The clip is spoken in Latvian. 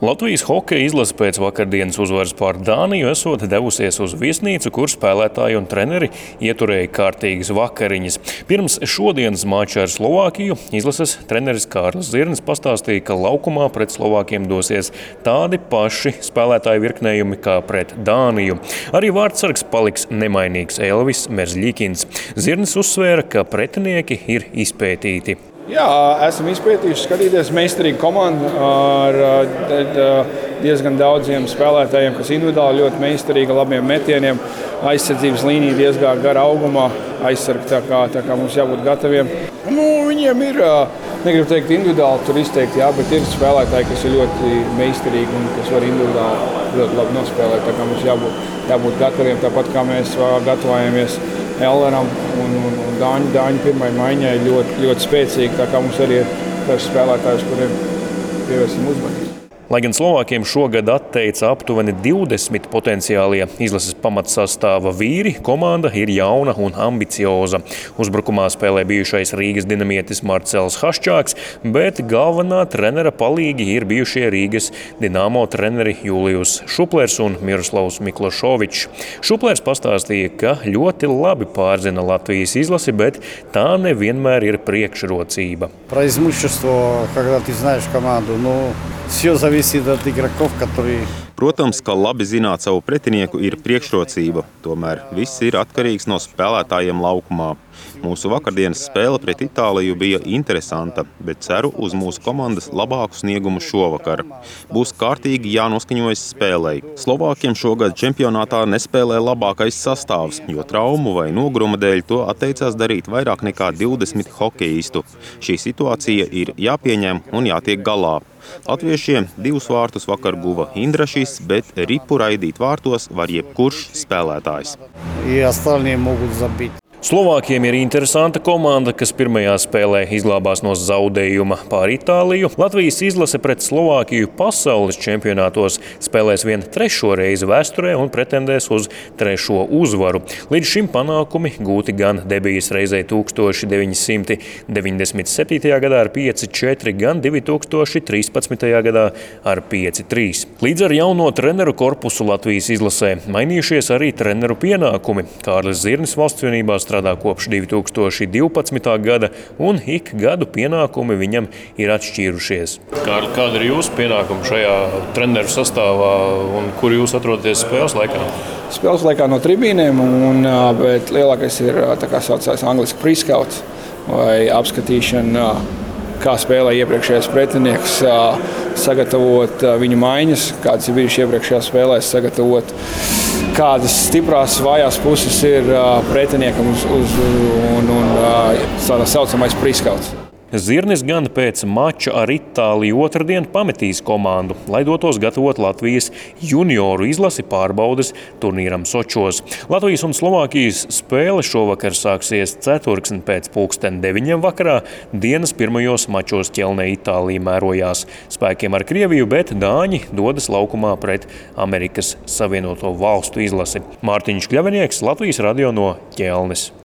Latvijas hokeja izlase pēc vakardienas uzvaras pār Dāniju esot devusies uz viesnīcu, kur spēlētāji un treneri ieturēja kārtīgas vakariņas. Pirms šodienas mača ar Slovākiju izlases treneris Kārlis Zirnis pastāstīja, ka laukumā pret Slovākiem dosies tādi paši spēlētāju virknējumi kā pret Dāniju. Arī vārdsargs paliks nemainīgs Elvis Merzļikins. Zirnis uzsvēra, ka pretinieki ir izpētīti. Jā, esam izpētījuši, skatīties meistarīgu komandu ar diezgan daudziem spēlētājiem, kas individuāli ļoti meistarīgi, labiem metieniem. Aizsardzības līnija diezgan gara augumā, aizsargi tā kā mums jābūt gataviem. Viņiem ir, negribu teikt individuāli tur izteikti, jā, bet ir spēlētāji, kas ir ļoti meistarīgi un kas var individuāli ļoti labi nospēlēt. Tā kā mums jābūt gataviem, tāpat kā mēs gatavojamies Elveram un Dāņu pirmai maiņai ļoti spēcīgi, tā kā mums arī ir daži spēlētājs, kuriem pievērsim uzmanību. Lai gan Slovākiem šogad atteica aptuveni 20 potenciālie izlases pamatsastāva vīri, komanda ir jauna un ambicioza. Uzbrukumā spēlē bijušais Rīgas dinamietis Marcels Haščāks, bet galvenā trenera palīgi ir bijušie Rīgas Dinamo treneri Julijus Šuplers un Miroslavs Miklošovičs. Šuplers pastāstīja, ka ļoti labi pārzina Latvijas izlasi, bet tā nevienmēr ir priekšrocība. Преимущество, когда ты знаешь команду, все зависит от игроков, которые... Protams, ka labi zināt savu pretinieku ir priekšrocība, tomēr viss ir atkarīgs no spēlētājiem laukumā. Mūsu vakardienas spēle pret Itāliju bija interesanta, bet ceru uz mūsu komandas labāku sniegumu šovakar. Būs kārtīgi jānoskaņojas spēlei. Slovākiem šogad čempionātā nespēlē labākais sastāvs, jo traumu vai nogruma dēļ to atteicās darīt vairāk nekā 20 hokeistu. Šī situācija ir jāpieņem un jātiek galā. Latviešiem 2 vārtus vakar guva Indrašis, bet ripu raidīt vārtos var jebkurš spēlētājs. Slovākiem ir interesanta komanda, kas pirmajā spēlē izglābās no zaudējuma pār Itāliju. Latvijas izlase pret Slovākiju pasaules čempionātos spēlēs vien 3. reizi vēsturē un pretendēs uz 3. uzvaru. Līdz šim panākumi gūti gan debijas reizē 1997. gadā ar 5-4, gan 2013. gadā ar 5-3. Līdz ar jauno treneru korpusu Latvijas izlasē mainījušies arī treneru pienākumi. Kārlis Zirnis valstsvienībā strādā kopš 2012. gada, un ik gadu pienākumi viņam ir atšķīrušies. Kāda ir jūsu pienākuma šajā treneru sastāvā, un kur jūs atrodaties spēles laikā? Spēles laikā no tribīnēm, bet lielākais ir tā kā saucās angliski pre-scouts vai apskatīšana, kā spēlē iepriekšējais pretinieks, sagatavot viņu maiņas, kādas ir bijušas iepriekšējās spēlēs, sagatavot kādas stiprās, vājās puses ir pretiniekam un tā saucamais pre-scouts. Zirnis gan pēc mača ar Itāliju otrdien pametīs komandu, lai dotos gatavot Latvijas junioru izlasi pārbaudes turnīram Sočos. Latvijas un Slovākijas spēle šovakar sāksies ceturksni pēc 9:00 vakarā. Dienas pirmajos mačos Ķelnē Itālija mērojās spēkiem ar Krieviju, bet Dāņi dodas laukumā pret Amerikas Savienoto Valstu izlasi. Mārtiņš Kļavinieks, Latvijas radio no Ķelnes.